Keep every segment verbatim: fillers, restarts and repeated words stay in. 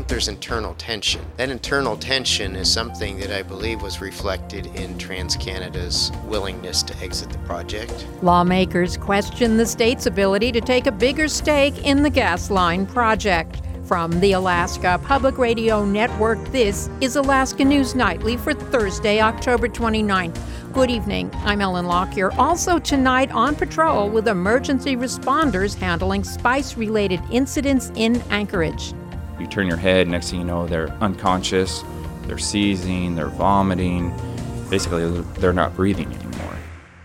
think there's internal tension. That internal tension is something that I believe was reflected in TransCanada's willingness to exit the project. Lawmakers question the state's ability to take a bigger stake in the gas line project. From the Alaska Public Radio Network, this is Alaska News Nightly for Thursday, October twenty-ninth. Good evening. I'm Ellen Lockyer. Also tonight on patrol with emergency responders handling spice-related incidents in Anchorage. You turn your head, next thing you know, they're unconscious, they're seizing, they're vomiting. Basically, they're not breathing anymore.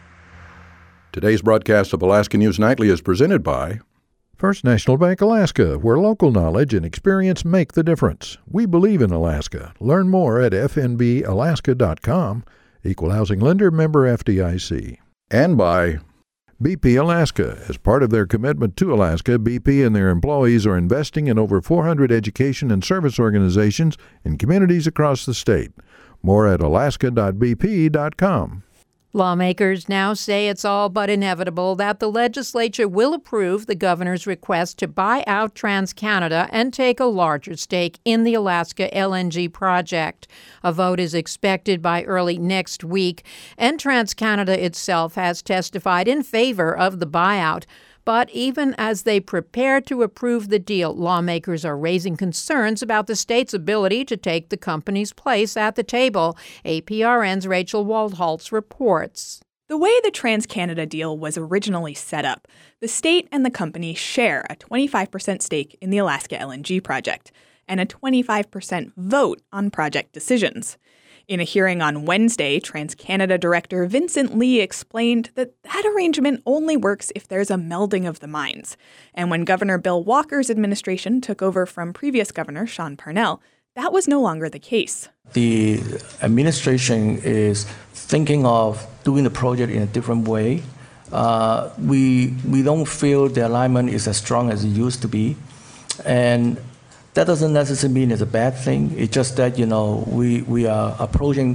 Today's broadcast of Alaska News Nightly is presented by First National Bank Alaska, where local knowledge and experience make the difference. We believe in Alaska. Learn more at f n b alaska dot com. Equal Housing Lender, member F D I C. And by B P Alaska. As part of their commitment to Alaska, B P and their employees are investing in over four hundred education and service organizations in communities across the state. More at alaska dot b p dot com. Lawmakers now say it's all but inevitable that the legislature will approve the governor's request to buy out TransCanada and take a larger stake in the Alaska L N G project. A vote is expected by early next week, and TransCanada itself has testified in favor of the buyout. But even as they prepare to approve the deal, lawmakers are raising concerns about the state's ability to take the company's place at the table. A P R N's Rachel Waldholtz reports. The way the TransCanada deal was originally set up, the state and the company share a twenty-five percent stake in the Alaska L N G project and a twenty-five percent vote on project decisions. In a hearing on Wednesday, TransCanada Director Vincent Lee explained that that arrangement only works if there's a melding of the minds. And when Governor Bill Walker's administration took over from previous Governor Sean Parnell, that was no longer the case. The administration is thinking of doing the project in a different way. Uh, we we don't feel the alignment is as strong as it used to be. And that doesn't necessarily mean it's a bad thing. It's just that, you know, we, we are approaching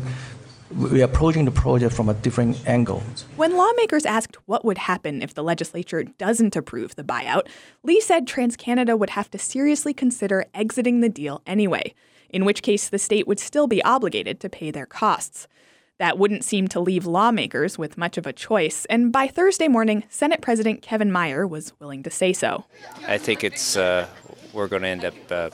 we are approaching the project from a different angle. When lawmakers asked what would happen if the legislature doesn't approve the buyout, Lee said TransCanada would have to seriously consider exiting the deal anyway, in which case the state would still be obligated to pay their costs. That wouldn't seem to leave lawmakers with much of a choice, and by Thursday morning, Senate President Kevin Meyer was willing to say so. I think it's uh, we're going to end up uh,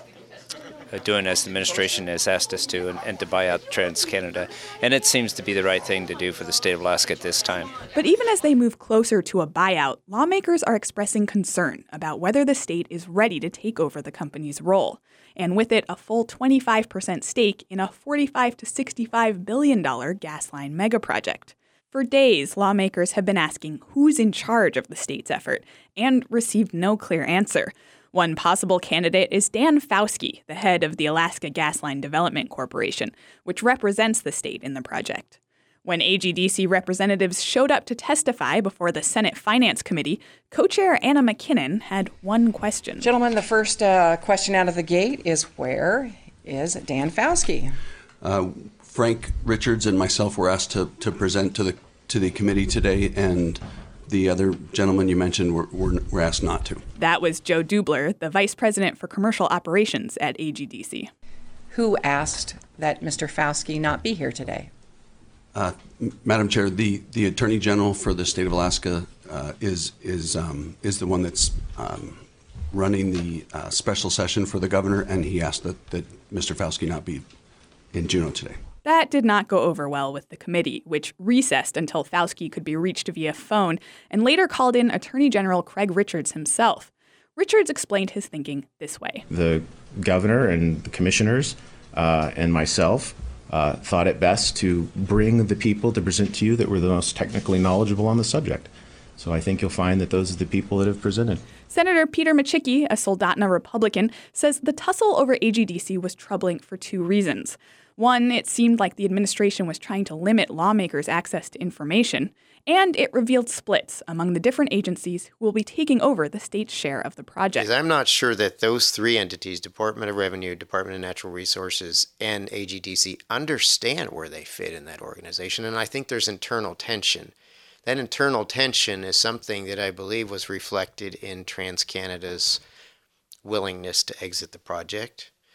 doing as the administration has asked us to, and, and to buy out TransCanada, and it seems to be the right thing to do for the state of Alaska at this time. But even as they move closer to a buyout, lawmakers are expressing concern about whether the state is ready to take over the company's role, and with it a full twenty-five percent stake in a forty-five to sixty-five billion dollars gas line megaproject. For days, lawmakers have been asking who's in charge of the state's effort and received no clear answer. One possible candidate is Dan Fauske, the head of the Alaska Gasline Development Corporation, which represents the state in the project. When A G D C representatives showed up to testify before the Senate Finance Committee, co-chair Anna McKinnon had one question. Gentlemen, the first uh, question out of the gate is, where is Dan Fauske? Uh, Frank Richards and myself were asked to, to present to the to the committee today, and the other gentleman you mentioned were, were, were asked not to. That was Joe Dubler, the Vice President for Commercial Operations at A G D C. Who asked that Mister Fauske not be here today? Uh, Madam Chair, the, the Attorney General for the state of Alaska uh, is is um, is the one that's um, running the uh, special session for the governor, and he asked that, that Mister Fauske not be in Juneau today. That did not go over well with the committee, which recessed until Fauske could be reached via phone and later called in Attorney General Craig Richards himself. Richards explained his thinking this way. The governor and the commissioners uh, and myself uh, thought it best to bring the people to present to you that were the most technically knowledgeable on the subject. So I think you'll find that those are the people that have presented. Senator Peter Machicki, a Soldotna Republican, says the tussle over A G D C was troubling for two reasons. One, it seemed like the administration was trying to limit lawmakers' access to information, and it revealed splits among the different agencies who will be taking over the state's share of the project. I'm not sure that those three entities, Department of Revenue, Department of Natural Resources, and A G D C, understand where they fit in that organization, and I think there's internal tension. That internal tension is something that I believe was reflected in TransCanada's willingness to exit the project.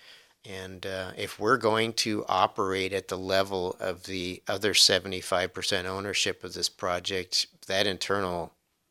And uh, if we're going to operate at the level of the other seventy-five percent ownership of this project, that internal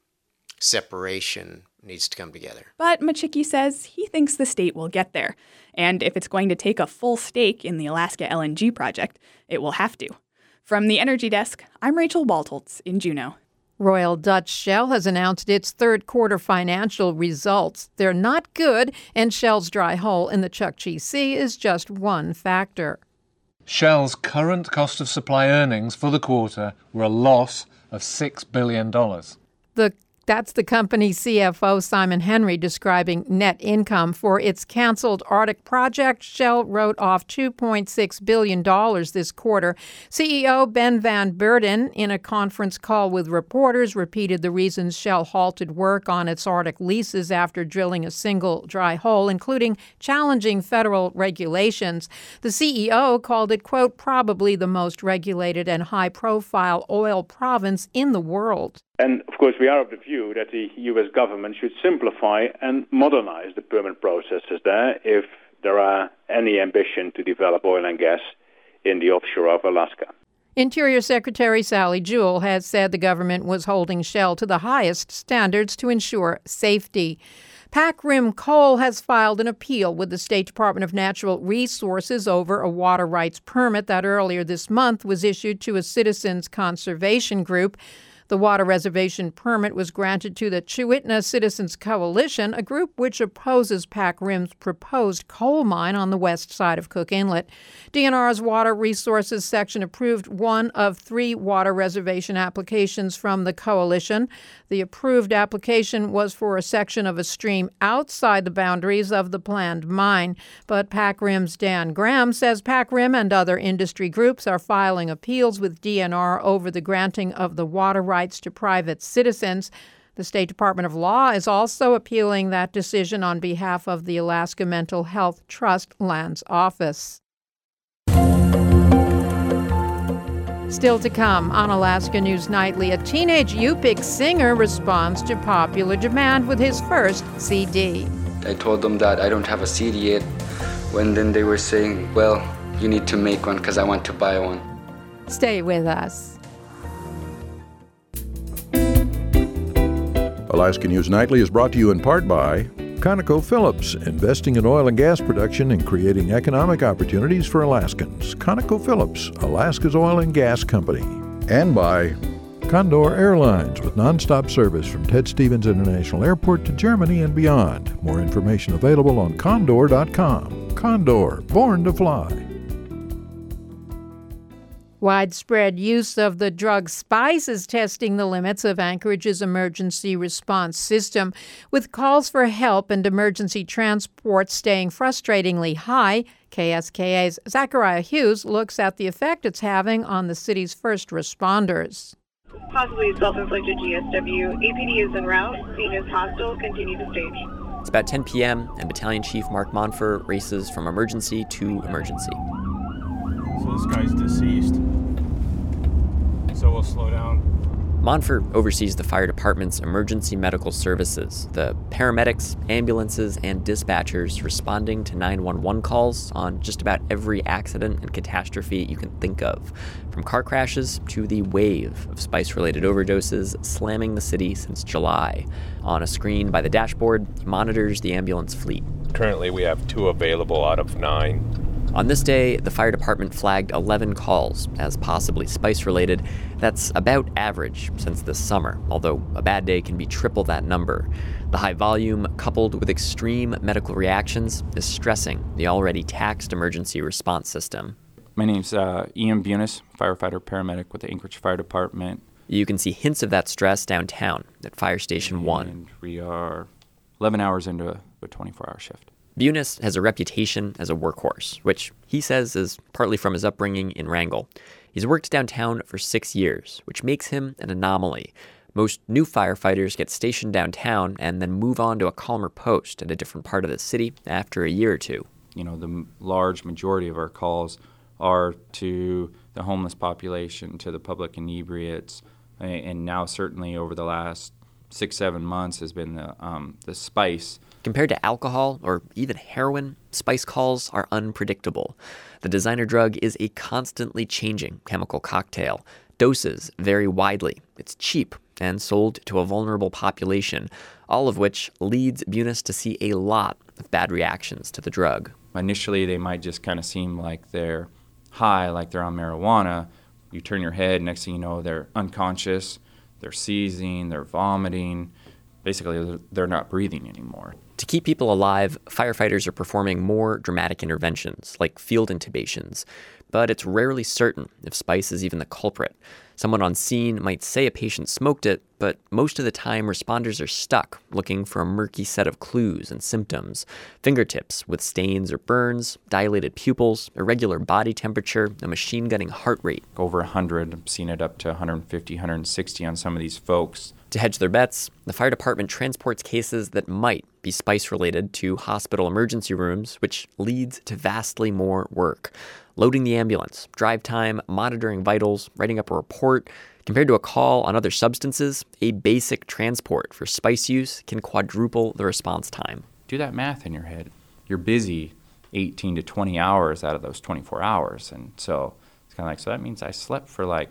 separation needs to come together. But Machicki says he thinks the state will get there. And if it's going to take a full stake in the Alaska L N G project, it will have to. From the Energy Desk, I'm Rachel Waltoltz in Juneau. Royal Dutch Shell has announced its third quarter financial results. They're not good, and Shell's dry hole in the Chukchi Sea is just one factor. Shell's current cost of supply earnings for the quarter were a loss of six billion dollars. The That's the company's C F O, Simon Henry, describing net income for its canceled Arctic project. Shell wrote off two point six billion dollars this quarter. C E O Ben Van Beurden, in a conference call with reporters, repeated the reasons Shell halted work on its Arctic leases after drilling a single dry hole, including challenging federal regulations. The C E O called it, quote, probably the most regulated and high-profile oil province in the world. And, of course, we are of the view that the U S government should simplify and modernize the permit processes there if there are any ambition to develop oil and gas in the offshore of Alaska. Interior Secretary Sally Jewell has said the government was holding Shell to the highest standards to ensure safety. Pac Rim Coal has filed an appeal with the State Department of Natural Resources over a water rights permit that earlier this month was issued to a citizens' conservation group. The water reservation permit was granted to the Chewitna Citizens Coalition, a group which opposes Pac Rim's proposed coal mine on the west side of Cook Inlet. D N R's Water Resources section approved one of three water reservation applications from the coalition. The approved application was for a section of a stream outside the boundaries of the planned mine. But Pac Rim's Dan Graham says Pac Rim and other industry groups are filing appeals with D N R over the granting of the water rights to private citizens. The State Department of Law is also appealing that decision on behalf of the Alaska Mental Health Trust Lands Office. Still to come on Alaska News Nightly, a teenage Yupik singer responds to popular demand with his first C D. I told them that I don't have a C D yet, when then they were saying, well, you need to make one because I want to buy one. Stay with us. Alaska News Nightly is brought to you in part by ConocoPhillips, investing in oil and gas production and creating economic opportunities for Alaskans. ConocoPhillips, Alaska's oil and gas company. And by Condor Airlines, with nonstop service from Ted Stevens International Airport to Germany and beyond. More information available on condor dot com. Condor, born to fly. Widespread use of the drug Spice is testing the limits of Anchorage's emergency response system. With calls for help and emergency transport staying frustratingly high, K S K A's Zachariah Hughes looks at the effect it's having on the city's first responders. Possibly self-inflicted G S W. A P D is en route. Scene is hostile. Continue to stage. It's about ten p.m. and Battalion Chief Mark Monfort races from emergency to emergency. So this guy's deceased. So we'll slow down. Monfort oversees the fire department's emergency medical services, the paramedics, ambulances, and dispatchers responding to nine one one calls on just about every accident and catastrophe you can think of, from car crashes to the wave of spice-related overdoses slamming the city since July. On a screen by the dashboard, he monitors the ambulance fleet. Currently, we have two available out of nine. On this day, the fire department flagged eleven calls as possibly spice-related. That's about average since this summer, although a bad day can be triple that number. The high volume, coupled with extreme medical reactions, is stressing the already taxed emergency response system. My name's uh, Ian Bunis, firefighter paramedic with the Anchorage Fire Department. You can see hints of that stress downtown at Fire Station and one. And we are eleven hours into a twenty-four hour shift. Bunis has a reputation as a workhorse, which he says is partly from his upbringing in Wrangell. He's worked downtown for six years, which makes him an anomaly. Most new firefighters get stationed downtown and then move on to a calmer post at a different part of the city after a year or two. You know, the large majority of our calls are to the homeless population, to the public inebriates, and now certainly over the last six, seven months has been the um, the spice. Compared to alcohol or even heroin, spice calls are unpredictable. The designer drug is a constantly changing chemical cocktail. Doses vary widely. It's cheap and sold to a vulnerable population, all of which leads Bunis to see a lot of bad reactions to the drug. Initially, they might just kind of seem like they're high, like they're on marijuana. You turn your head, next thing you know, they're unconscious, they're seizing, they're vomiting. Basically, they're not breathing anymore. To keep people alive, firefighters are performing more dramatic interventions, like field intubations. But it's rarely certain if spice is even the culprit. Someone on scene might say a patient smoked it, but most of the time responders are stuck looking for a murky set of clues and symptoms. Fingertips with stains or burns, dilated pupils, irregular body temperature, a machine-gunning heart rate. Over one hundred, I've seen it up to one fifty, one sixty on some of these folks. To hedge their bets, the fire department transports cases that might be spice-related to hospital emergency rooms, which leads to vastly more work. Loading the ambulance, drive time, monitoring vitals, writing up a report. Compared to a call on other substances, a basic transport for spice use can quadruple the response time. Do that math in your head. You're busy eighteen to twenty hours out of those twenty-four hours. And so it's kind of like, so that means I slept for like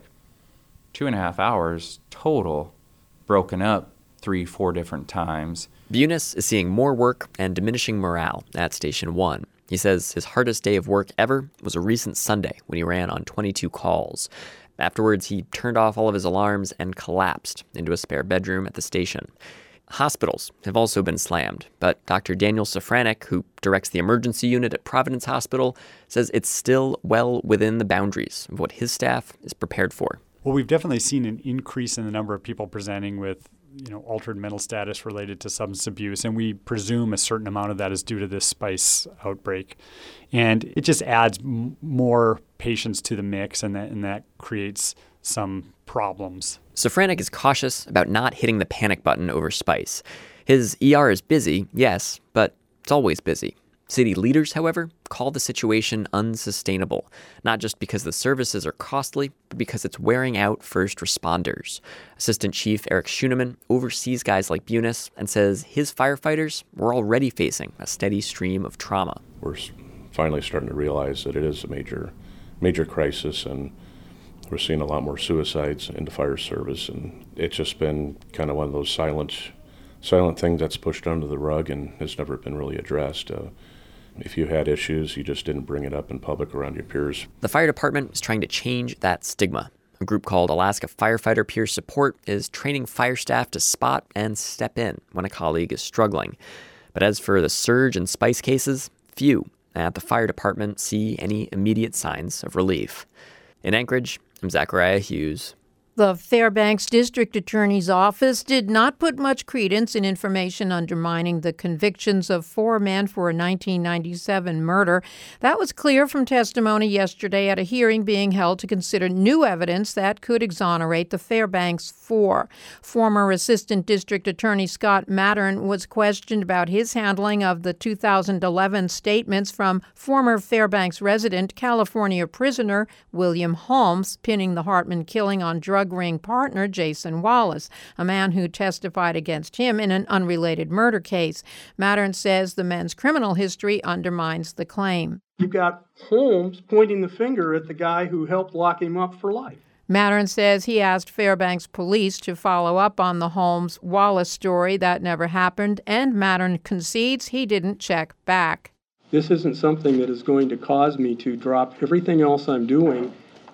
two and a half hours total, broken up three, four different times. Bunis is seeing more work and diminishing morale at Station one. He says his hardest day of work ever was a recent Sunday when he ran on twenty-two calls. Afterwards, he turned off all of his alarms and collapsed into a spare bedroom at the station. Hospitals have also been slammed, but Doctor Daniel Safranek, who directs the emergency unit at Providence Hospital, says it's still well within the boundaries of what his staff is prepared for. Well, we've definitely seen an increase in the number of people presenting with, you know, altered mental status related to substance abuse, and we presume a certain amount of that is due to this spice outbreak. And it just adds m- more patients to the mix, and that and that creates some problems. Safranek is cautious about not hitting the panic button over spice. His E R is busy, yes, but it's always busy. City leaders, however, call the situation unsustainable, not just because the services are costly, but because it's wearing out first responders. Assistant Chief Eric Schuneman oversees guys like Bunis and says his firefighters were already facing a steady stream of trauma. We're finally starting to realize that it is a major, major crisis, and we're seeing a lot more suicides in the fire service, and it's just been kind of one of those silent, silent things that's pushed under the rug and has never been really addressed. Uh, If you had issues, you just didn't bring it up in public around your peers. The fire department is trying to change that stigma. A group called Alaska Firefighter Peer Support is training fire staff to spot and step in when a colleague is struggling. But as for the surge in spice cases, few at the fire department see any immediate signs of relief. In Anchorage, I'm Zachariah Hughes. The Fairbanks District Attorney's Office did not put much credence in information undermining the convictions of four men for a nineteen ninety-seven murder. That was clear from testimony yesterday at a hearing being held to consider new evidence that could exonerate the Fairbanks Four. Former Assistant District Attorney Scott Mattern was questioned about his handling of the two thousand eleven statements from former Fairbanks resident, California prisoner William Holmes, pinning the Hartman killing on drug ring partner Jason Wallace, a man who testified against him in an unrelated murder case. Mattern says the men's criminal history undermines the claim. You've got Holmes pointing the finger at the guy who helped lock him up for life. Mattern says he asked Fairbanks police to follow up on the Holmes-Wallace story. That never happened, and Mattern concedes he didn't check back. This isn't something that is going to cause me to drop everything else I'm doing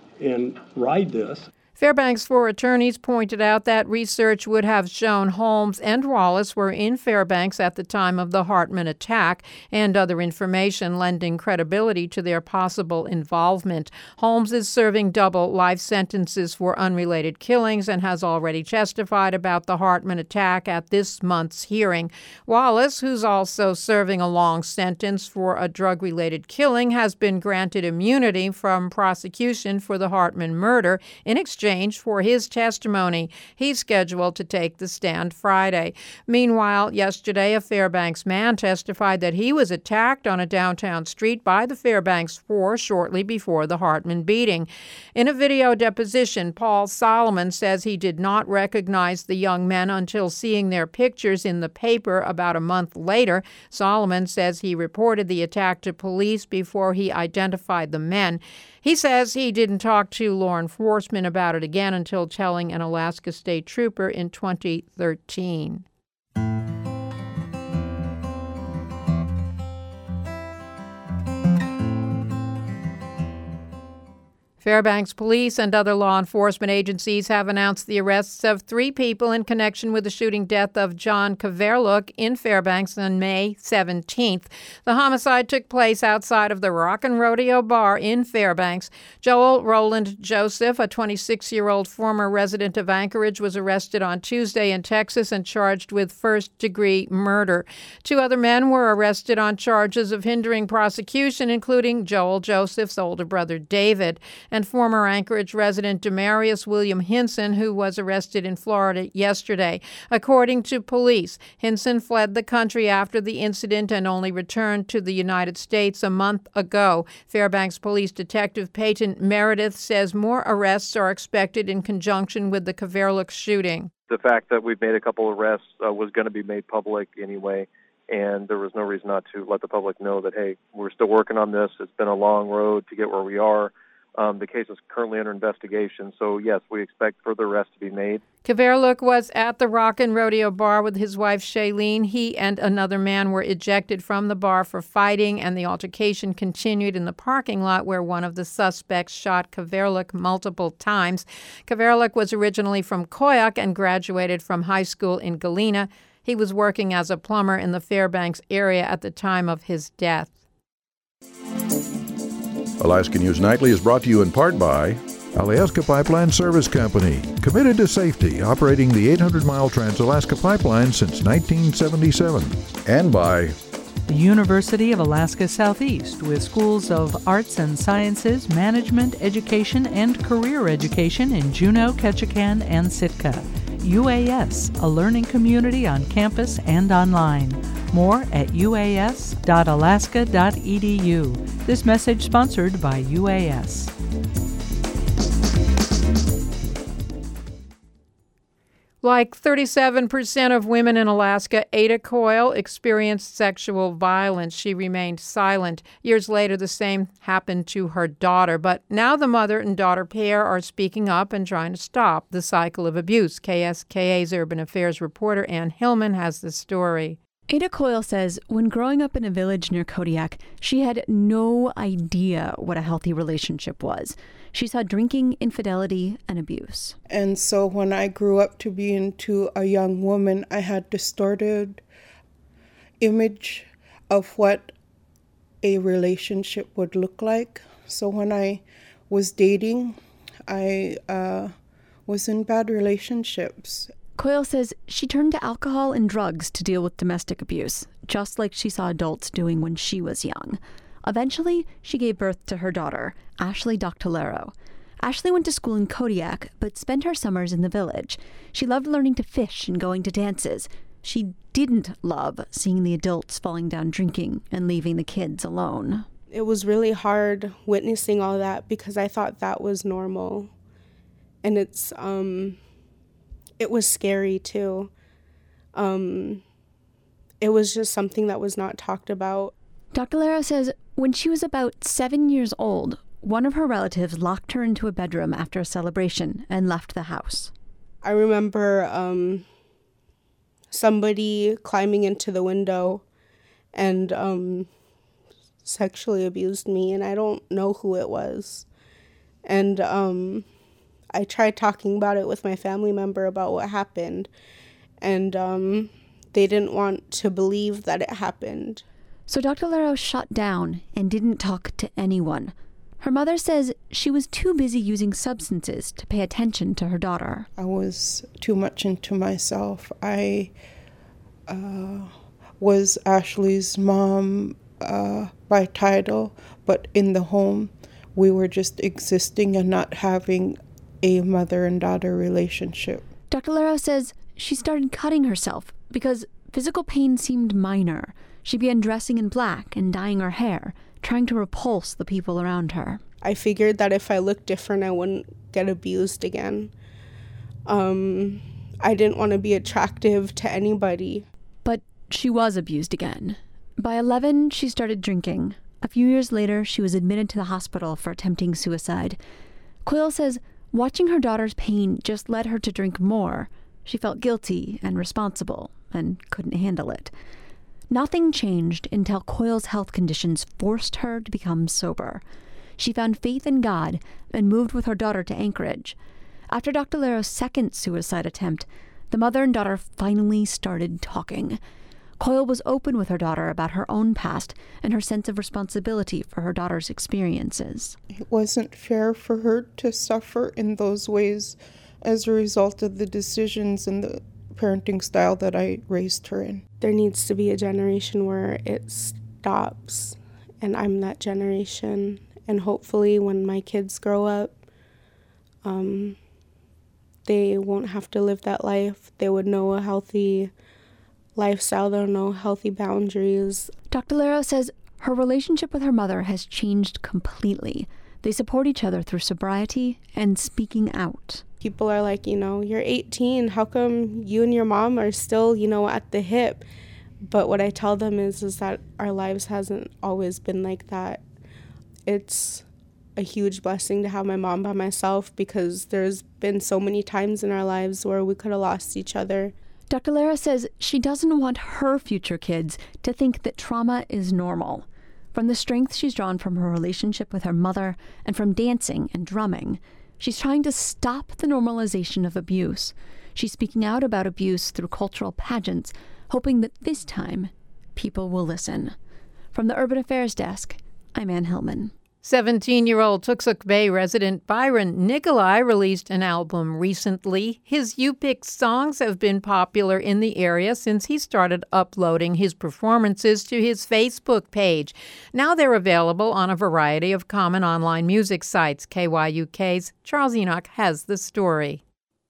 and ride this. Fairbanks Four attorneys pointed out that research would have shown Holmes and Wallace were in Fairbanks at the time of the Hartman attack, and other information lending credibility to their possible involvement. Holmes is serving double life sentences for unrelated killings and has already testified about the Hartman attack at this month's hearing. Wallace, who's also serving a long sentence for a drug-related killing, has been granted immunity from prosecution for the Hartman murder in exchange exchanged for his testimony. He's scheduled to take the stand Friday. Meanwhile, yesterday, a Fairbanks man testified that he was attacked on a downtown street by the Fairbanks Four shortly before the Hartman beating. In a video deposition, Paul Solomon says he did not recognize the young men until seeing their pictures in the paper about a month later. Solomon says he reported the attack to police before he identified the men. He says he didn't talk to law enforcement about it again until telling an Alaska State Trooper in twenty thirteen. Fairbanks Police and other law enforcement agencies have announced the arrests of three people in connection with the shooting death of John Kverluk in Fairbanks on May seventeenth. The homicide took place outside of the Rockin' Rodeo Bar in Fairbanks. Joel Roland Joseph, a twenty-six-year-old former resident of Anchorage, was arrested on Tuesday in Texas and charged with first-degree murder. Two other men were arrested on charges of hindering prosecution, including Joel Joseph's older brother David and former Anchorage resident Demarius William Hinson, who was arrested in Florida yesterday. According to police, Hinson fled the country after the incident and only returned to the United States a month ago. Fairbanks Police Detective Peyton Meredith says more arrests are expected in conjunction with the Kverluk shooting. The fact that we've made a couple arrests uh, was going to be made public anyway, and there was no reason not to let the public know that, hey, we're still working on this. It's been a long road to get where we are. Um, the case is currently under investigation, so yes, we expect further arrests to be made. Kverluk was at the Rockin' Rodeo Bar with his wife Shailene. He and another man were ejected from the bar for fighting, and the altercation continued in the parking lot where one of the suspects shot Kverluk multiple times. Kverluk was originally from Koyuk and graduated from high school in Galena. He was working as a plumber in the Fairbanks area at the time of his death. Alaska News Nightly is brought to you in part by Alaska Pipeline Service Company, committed to safety, operating the eight hundred mile Trans-Alaska Pipeline since nineteen seventy-seven. And by the University of Alaska Southeast, with schools of arts and sciences, management, education, and career education in Juneau, Ketchikan, and Sitka. U A S, a learning community on campus and online. More at u a s dot alaska dot e d u. This message sponsored by U A S. Like thirty-seven percent of women in Alaska, Ada Coyle experienced sexual violence. She remained silent. Years later, the same happened to her daughter. But now the mother and daughter pair are speaking up and trying to stop the cycle of abuse. K S K A's Urban Affairs reporter Ann Hillman has the story. Ada Coyle says when growing up in a village near Kodiak, she had no idea what a healthy relationship was. She saw drinking, infidelity, and abuse. And so when I grew up to be into a young woman, I had distorted image of what a relationship would look like. So when I was dating, I uh, was in bad relationships. Coyle says she turned to alcohol and drugs to deal with domestic abuse, just like she saw adults doing when she was young. Eventually, she gave birth to her daughter, Ashley Doctolero. Ashley went to school in Kodiak, but spent her summers in the village. She loved learning to fish and going to dances. She didn't love seeing the adults falling down drinking and leaving the kids alone. It was really hard witnessing all that because I thought that was normal. And it's, um... it was scary, too. Um, it was just something that was not talked about. Doctor Lero says when she was about seven years old, one of her relatives locked her into a bedroom after a celebration and left the house. I remember um, somebody climbing into the window and um, sexually abused me, and I don't know who it was. And um, I tried talking about it with my family member about what happened, and um, they didn't want to believe that it happened. So Doctor Lero shut down and didn't talk to anyone. Her mother says she was too busy using substances to pay attention to her daughter. I was too much into myself. I uh, was Ashley's mom uh, by title, but in the home, we were just existing and not having a mother and daughter relationship. Doctor Lero says she started cutting herself because physical pain seemed minor. She began dressing in black and dyeing her hair, trying to repulse the people around her. I figured that if I looked different, I wouldn't get abused again. Um, I didn't want to be attractive to anybody. But she was abused again. By eleven, she started drinking. A few years later, she was admitted to the hospital for attempting suicide. Quayle says watching her daughter's pain just led her to drink more. She felt guilty and responsible and couldn't handle it. Nothing changed until Quayle's health conditions forced her to become sober. She found faith in God and moved with her daughter to Anchorage. After Doctor Lero's second suicide attempt, the mother and daughter finally started talking. Quayle was open with her daughter about her own past and her sense of responsibility for her daughter's experiences. It wasn't fair for her to suffer in those ways as a result of the decisions and the parenting style that I raised her in. There needs to be a generation where it stops, and I'm that generation. And hopefully when my kids grow up, um, they won't have to live that life. They would know a healthy lifestyle. They'll know healthy boundaries. Doctor Lero says her relationship with her mother has changed completely. They support each other through sobriety and speaking out. People are like, you know, you're eighteen. How come you and your mom are still, you know, at the hip? But what I tell them is, is that our lives hasn't always been like that. It's a huge blessing to have my mom by myself because there's been so many times in our lives where we could have lost each other. Doctor Lero says she doesn't want her future kids to think that trauma is normal. From the strength she's drawn from her relationship with her mother and from dancing and drumming, she's trying to stop the normalization of abuse. She's speaking out about abuse through cultural pageants, hoping that this time people will listen. From the Urban Affairs Desk, I'm Ann Hillman. seventeen-year-old Tuxuk Bay resident Byron Nikolai released an album recently. His Yupik songs have been popular in the area since he started uploading his performances to his Facebook page. Now they're available on a variety of common online music sites. K Y U K's Charles Enoch has the story.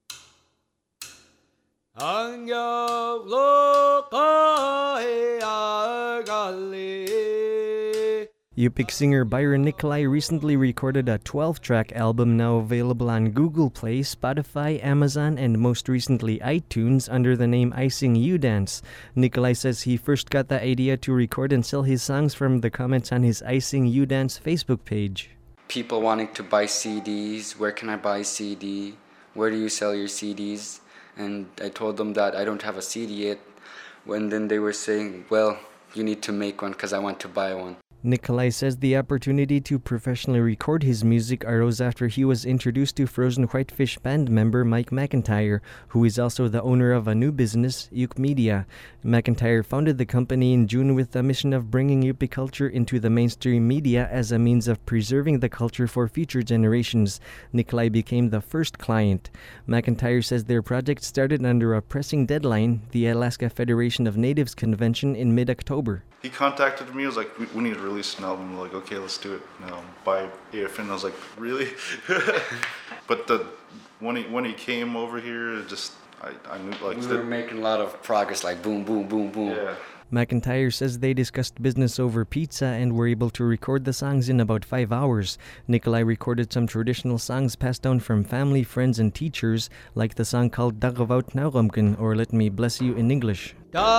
Yupik singer Byron Nikolai recently recorded a twelve-track album now available on Google Play, Spotify, Amazon, and most recently iTunes under the name I Sing You Dance. Nikolai says he first got the idea to record and sell his songs from the comments on his I Sing You Dance Facebook page. People wanting to buy C Ds, where can I buy a C D? Where do you sell your C Ds? And I told them that I don't have a C D yet. When then they were saying, well, you need to make one because I want to buy one. Nikolai says the opportunity to professionally record his music arose after he was introduced to Frozen Whitefish band member Mike McIntyre, who is also the owner of a new business, Yuk Media. McIntyre founded the company in June with the mission of bringing Yupik culture into the mainstream media as a means of preserving the culture for future generations. Nikolai became the first client. McIntyre says their project started under a pressing deadline, the Alaska Federation of Natives Convention in mid-October. He contacted me, he was like, we, we need to release an album. We're like, okay, let's do it. Um, by A F N, I was like, really? But the when he when he came over here, it just, I, I knew, like... We were making a lot of progress, like boom, boom, boom, boom. Yeah. McIntyre says they discussed business over pizza and were able to record the songs in about five hours. Nikolai recorded some traditional songs passed down from family, friends, and teachers, like the song called Dagavaut Nauramkan, or Let Me Bless You in English.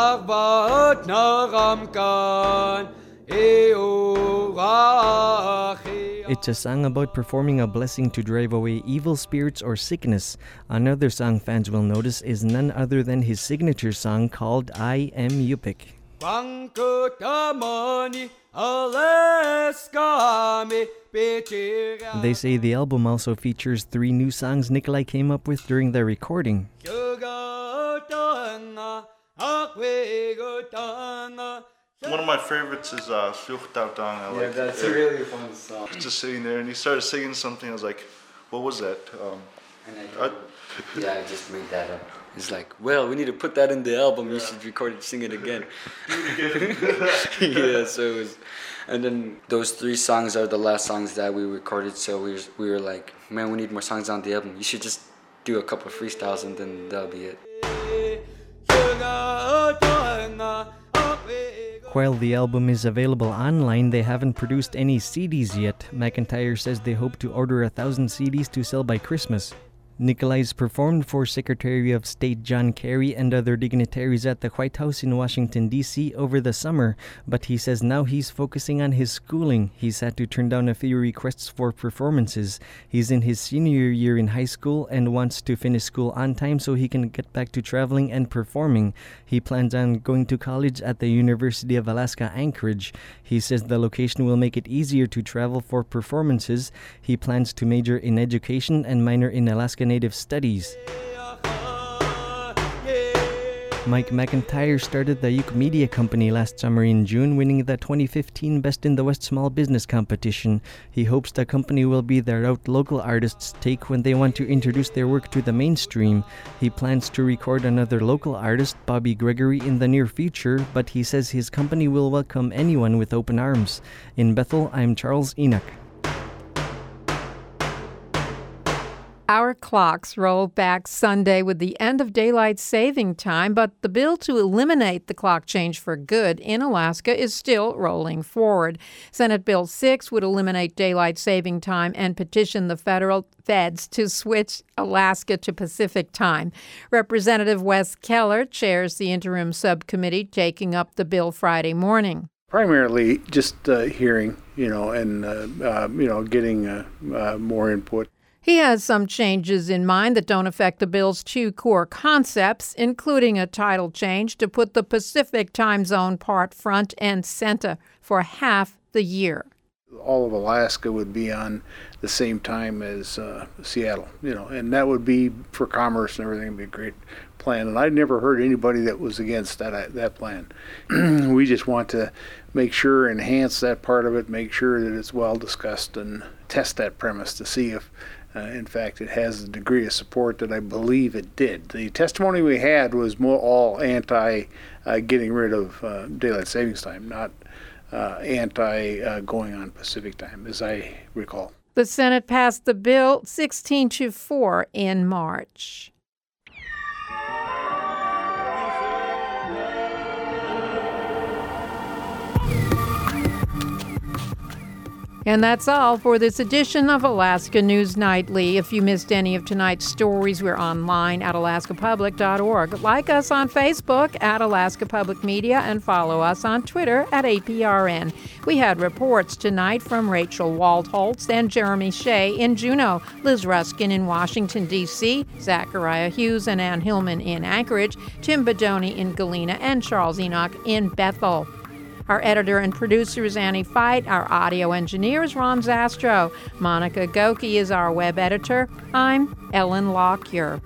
It's a song about performing a blessing to drive away evil spirits or sickness. Another song fans will notice is none other than his signature song called I Am Yupik. They say the album also features three new songs Nikolai came up with during the recording. One of my favorites is uh, Such Tao Tang. I Yeah, like that's it. a really fun song. Just sitting there, and he started singing something. I was like, what was that? Um, And I, I, yeah, I just made that up. It's like, well, we need to put that in the album. Yeah. You should record it, sing it again. Yeah, so it was, and then those three songs are the last songs that we recorded. So we were, we were like, man, we need more songs on the album. You should just do a couple of freestyles and then that'll be it. While the album is available online, they haven't produced any C Ds yet. McIntyre says they hope to order a thousand C Ds to sell by Christmas. Nicolais performed for Secretary of State John Kerry and other dignitaries at the White House in Washington, D C over the summer, but he says now he's focusing on his schooling. He's had to turn down a few requests for performances. He's in his senior year in high school and wants to finish school on time so he can get back to traveling and performing. He plans on going to college at the University of Alaska Anchorage. He says the location will make it easier to travel for performances. He plans to major in education and minor in Alaska Native Studies. Mike McIntyre started the Uke Media Company last summer in June, winning the twenty fifteen Best in the West Small Business Competition. He hopes the company will be the route local artists take when they want to introduce their work to the mainstream. He plans to record another local artist, Bobby Gregory, in the near future, but he says his company will welcome anyone with open arms. In Bethel, I'm Charles Enoch. Our clocks rolled back Sunday with the end of daylight saving time, but the bill to eliminate the clock change for good in Alaska is still rolling forward. Senate Bill six would eliminate daylight saving time and petition the federal feds to switch Alaska to Pacific time. Representative Wes Keller chairs the interim subcommittee taking up the bill Friday morning. Primarily just uh, hearing, you know, and, uh, uh, you know, getting uh, uh, more input. He has some changes in mind that don't affect the bill's two core concepts, including a title change to put the Pacific time zone part front and center for half the year. All of Alaska would be on the same time as uh, Seattle, you know, and that would be for commerce and everything. Would be a great plan. And I've never heard anybody that was against that that plan. We just want to make sure, enhance that part of it, make sure that it's well discussed, and test that premise to see if Uh, in fact, it has the degree of support that I believe it did. The testimony we had was more all anti uh, getting rid of uh, daylight savings time, not uh, anti uh, going on Pacific time, as I recall. The Senate passed the bill sixteen to four in March. And that's all for this edition of Alaska News Nightly. If you missed any of tonight's stories, we're online at alaska public dot org. Like us on Facebook at Alaska Public Media and follow us on Twitter at A P R N. We had reports tonight from Rachel Waldholtz and Jeremy Shea in Juneau, Liz Ruskin in Washington, D C, Zachariah Hughes and Ann Hillman in Anchorage, Tim Bedoni in Galena, and Charles Enoch in Bethel. Our editor and producer is Annie Fight. Our audio engineer is Ron Zastro. Monica Goki is our web editor. I'm Ellen Lockyer.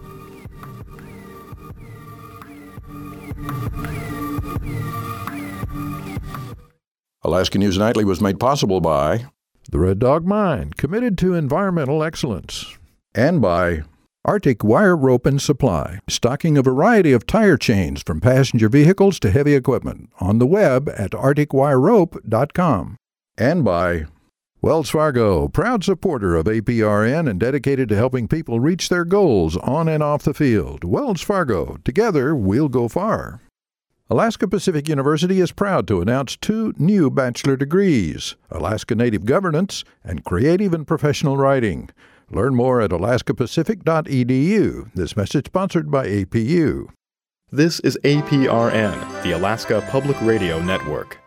Alaska News Nightly was made possible by the Red Dog Mine, committed to environmental excellence, and by Arctic Wire Rope and Supply, stocking a variety of tire chains from passenger vehicles to heavy equipment on the web at arctic wire rope dot com. And by Wells Fargo, proud supporter of A P R N and dedicated to helping people reach their goals on and off the field. Wells Fargo, together we'll go far. Alaska Pacific University is proud to announce two new bachelor degrees, Alaska Native Governance and Creative and Professional Writing. Learn more at alaska pacific dot e d u. This message sponsored by A P U. This is A P R N, the Alaska Public Radio Network.